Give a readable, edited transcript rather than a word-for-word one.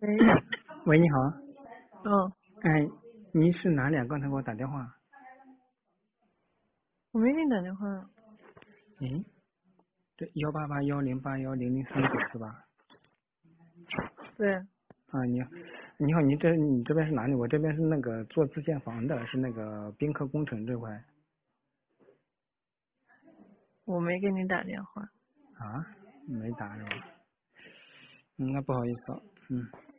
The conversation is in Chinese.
喂， 喂，你好。 嗯， 哎，你是哪里啊？刚才给我打电话。 我没给你打电话。 诶，对18810810039是吧？ 对， 啊，你好，你这边是哪里？我这边是那个做自建房的，是那个宾客工程这块。 我没给你打电话。 啊，没打是吧？那不好意思啊。